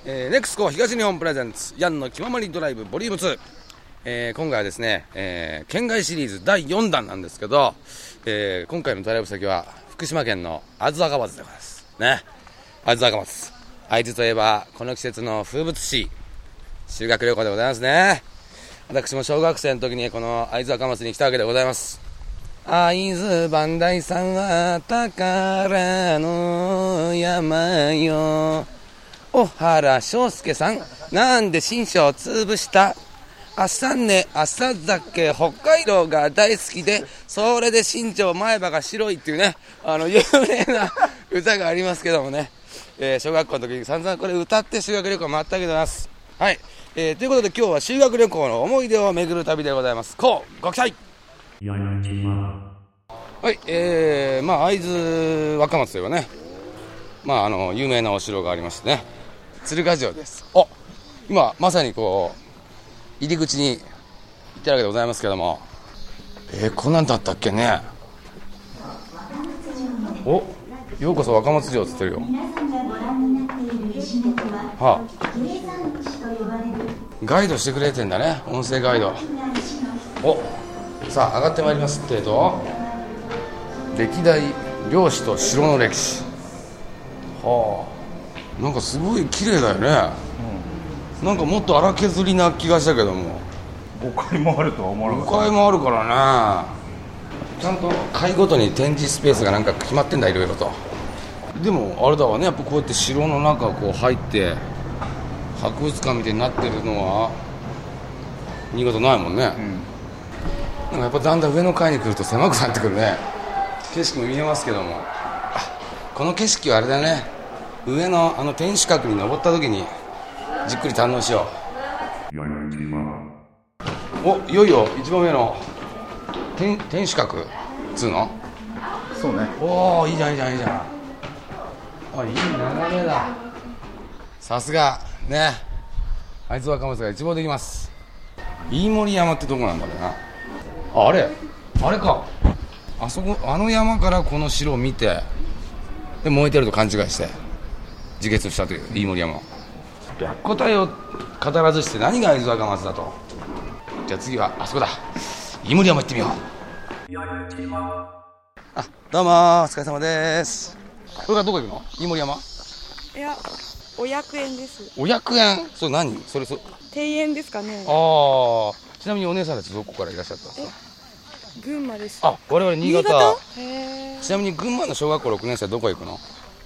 ネクスコ東日本プレゼンツヤンの気ままにドライブボリューム2、今回はですね、県外シリーズ第4弾なんですけど、今回のドライブ先は福島県の会津若松でございますね。会津若松、会津といえばこの季節の風物詩、修学旅行でございますね。私も小学生の時にこの会津若松に来たわけでございます。会津磐梯山は宝の山よ、小原章介さんなんで新章潰した朝ね朝酒北海道が大好きで、それで新庄前歯が白いっていうね、有名な歌がありますけどもね、小学校の時に散々これ歌って修学旅行回ったわけでございます。はい、ということで今日は修学旅行の思い出を巡る旅でございます。こうご期待。はい、会津若松といえばね、有名なお城がありましてね、鶴ヶ城です。今まさにこう入り口に行ってるわけでございますけども、こんなんだったっけね。ようこそ若松城っつってるよ。ガイドしてくれてんだね、音声ガイド。さあ上がってまいりますって歴代領主と城の歴史。なんかすごい綺麗だよね、なんかもっと荒削りな気がしたけども、 5階もあるとは思わなかった。 5階もあるからね、ちゃんと階ごとに展示スペースがなんか決まってんだ、いろいろと。でもあれだわね、やっぱこうやって城の中こう入って博物館みたいになってるのは新潟ないもんね、なんかやっぱだんだん上の階に来ると狭くなってくるね。景色も見えますけども、この景色はあれだね、上の天守閣に登った時にじっくり堪能しよう。いよいよ一番上の天守閣つうの。 そうね。 いいじゃんいいじゃんいいじゃん。いい眺めだ。さすがね、会津若松が一望できます。飯盛山ってとこなんだろうな。あれか、あそこ、山からこの城を見て、で燃えてると勘違いして自決したという飯盛山。白虎隊を語らずして何が会津若松だと。じゃあ次はあそこだ、飯盛山行ってみよう。どうもお疲れ様です。これからどこ行くの？飯盛山？ いや、お役園です。 お役園？それ何？それ庭園ですかね。 ちなみにお姉さんたちどこからいらっしゃったんですか？ 群馬です。 我々新潟。ちなみに群馬の小学校6年生はどこ行くの？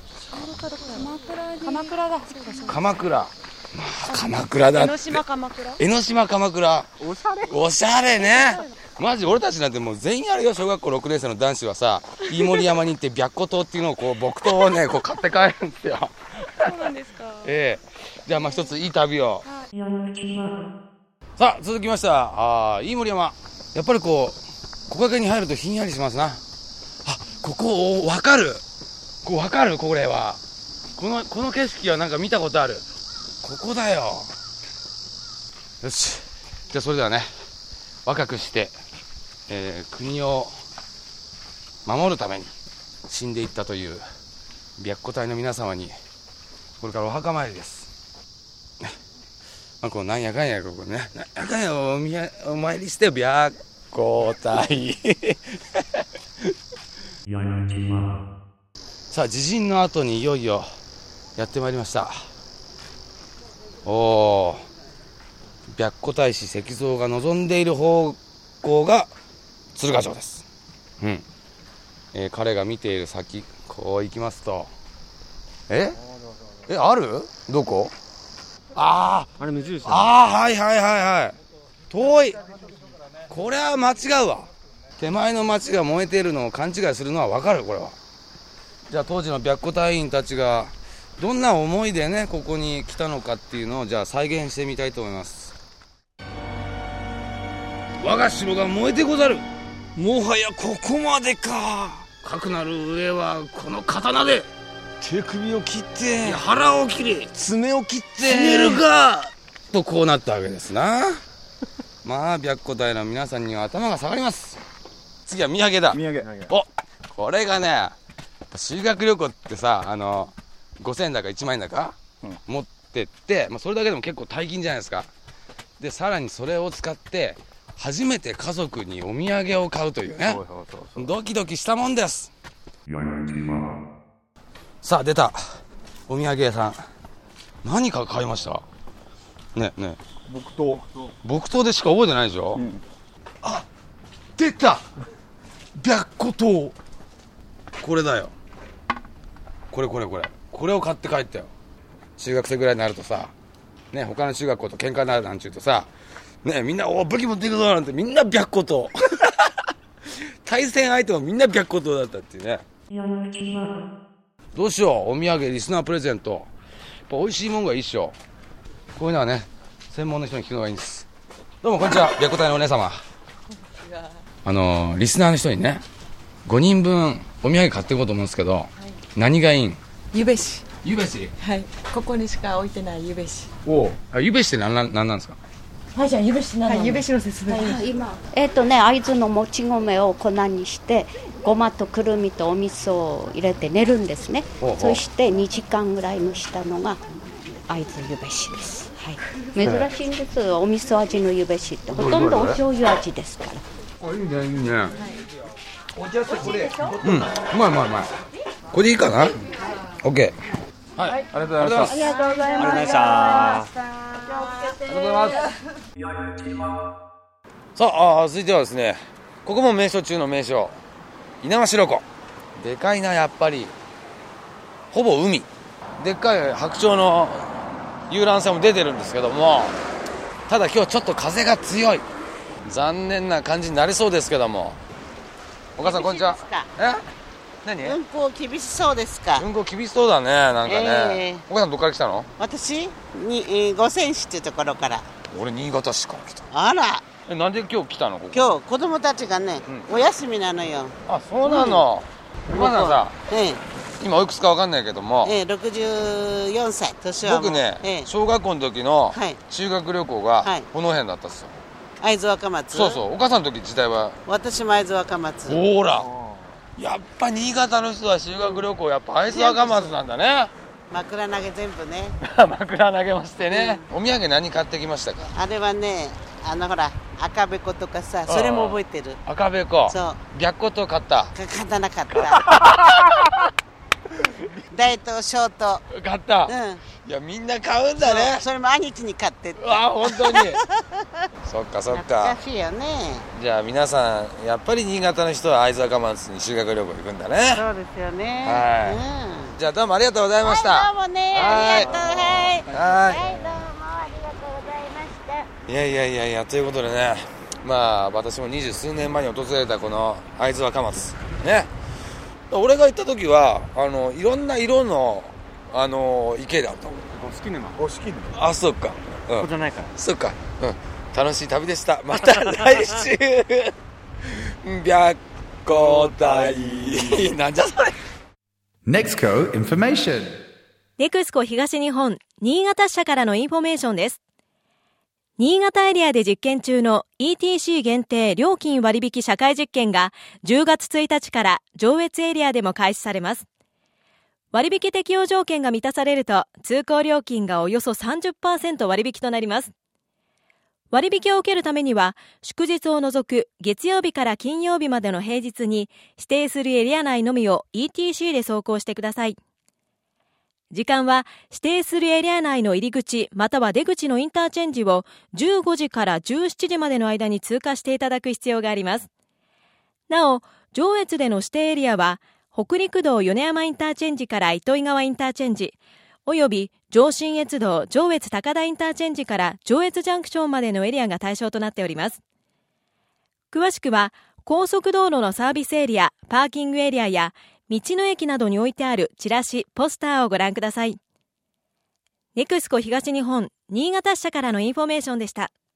鎌倉だ。 鎌倉。鎌倉だって。 江ノ島鎌倉。 江ノ島鎌倉。おしゃれね。マジ俺たちなんてもう全員あるよ。小学校6年生の男子はさ、飯盛山に行って白虎糖っていうのをこう木刀をねこう買って帰るんですよ。 そうなんですか。 じゃあ一ついい旅を。さあ続きました。飯盛山。やっぱりこう木陰に入るとひんやりしますな。ここ分かる。分かる。これはこの景色はなんか見たことある。ここだよ。よし、じゃあそれではね、若くして、国を守るために死んでいったという白虎隊の皆様にこれからお墓参りです、こうなんやかんやここね、なんやかんやお参りして白虎隊さあ地震の後にいよいよやってまいりました。白虎隊士石像が望んでいる方向が鶴ヶ城です。彼が見ている先、こう行きますと、ある？どこ？あれ無印だね。はい遠い。これは間違うわ。手前の町が燃えているのを勘違いするのは分かる。これはじゃあ当時の白虎隊員たちがどんな思いでねここに来たのかっていうのをじゃあ再現してみたいと思います。我が城が燃えてござる。もはやここまでか。かくなる上はこの刀で手首を切って腹を切り爪を切って死ねるかとこうなったわけですな白虎隊の皆さんには頭が下がります。次は土産だ。これがね、修学旅行ってさ、5000円だか1万円だか、持ってってって、それだけでも結構大金じゃないですか。でさらにそれを使って初めて家族にお土産を買うというね、ドキドキしたもんです。さあ出たお土産屋さん、何か買いましたね。木刀でしか覚えてないでしょ、あ、出た白虎刀、これだよ、これを買って帰ったよ。中学生ぐらいになるとさね、他の中学校と喧嘩になるなんちゅうとさね、みんな武器持っていくぞなんてみんな白虎刀対戦相手もみんな白虎刀だったっていうね。どうしよう、お土産リスナープレゼント、やっぱ美味しいもんがいいっしょ。こういうのはね専門の人に聞くのがいいんです。どうもこんにちは、白虎隊のお姉様。リスナーの人にね5人分お土産買っていこうと思うんですけど、何がいいん？ ゆべし。 ゆべし。 はい。ここにしか置いてないゆべし。 ゆべしって何なんですか？ はい、じゃあゆべし何なの？はい、ゆべしの説明。 会津のもち米を粉にしてごまとくるみとお味噌を入れて練るんですね。そして2時間ぐらい蒸したのが会津ゆべしです。はい。珍しいんです。お味噌味のゆべしってほとんどお醤油味ですから。 いいねいいね。お茶ってこれ。うまい。これでいいかな？オッケー。はい。ありがとうございます。 ありがとうございました。 ありがとうございます。さあ、続いてはですね、ここも名所中の名所、猪苗代湖。でかいな、やっぱり。ほぼ海。でっかい白鳥の遊覧船も出てるんですけども、ただ今日ちょっと風が強い。残念な感じになりそうですけども。お母さんこんにちは。何？ 運行厳しそうですか？ 運行厳しそうだね、なんかね。お母さんどっから来たの？ 私に五泉市っていうところから。 俺新潟市から来た。 あら。 なんで今日来たの？ 今日子供たちがね、お休みなのよ。 あ、そうなの。お母さんさ、今おいくつかわかんないけども、 64歳年は僕ね、小学校の時の修学旅行がこの辺だったっすよ。 会津若松。 そう、お母さんの時時代は。 私も会津若松。 ほら、やっぱ新潟の人は修学旅行やっぱ会津若松なんだね。 枕投げ全部ね。 枕投げもしてね。お土産何買ってきましたか？ あれはね、ほら赤べことかさ、それも覚えてる。 赤べこ。 そう。 白虎と買った。 買たなかった。大東ショート買った。いやみんな買うんだね。 それも兄貴に買ってって。 あ、本当に。そっか。 懐かしいよね。 じゃあ皆さんやっぱり新潟の人は会津若松に修学旅行行くんだね。 そうですよね。 はい。じゃあどうもありがとうございました。 どうもね、ありがとう。はい。どうもありがとうございました。 いやということでね、私も20数年前に訪れたこの会津若松ね。俺が行った時はいろんな色の池だった。 五色沼。 あ、そっか。 ここじゃないから。 そっか。楽しい旅でした。また来週。白虎隊。なんじゃそれ。 NEXCO Information。 NEXCO 東日本新潟支社からのインフォメーションです。新潟エリアで実験中の ETC 限定料金割引社会実験が10月1日から上越エリアでも開始されます。割引適用条件が満たされると通行料金がおよそ 30% 割引となります。割引を受けるためには祝日を除く月曜日から金曜日までの平日に指定するエリア内のみを ETC で走行してください。時間は指定するエリア内の入り口または出口のインターチェンジを15時から17時までの間に通過していただく必要があります。なお、上越での指定エリアは北陸道米山インターチェンジから糸魚川インターチェンジおよび上信越道上越高田インターチェンジから上越ジャンクションまでのエリアが対象となっております。詳しくは高速道路のサービスエリア、パーキングエリアや道の駅などに置いてあるチラシ、ポスターをご覧ください。NEXCO東日本新潟支社からのインフォメーションでした。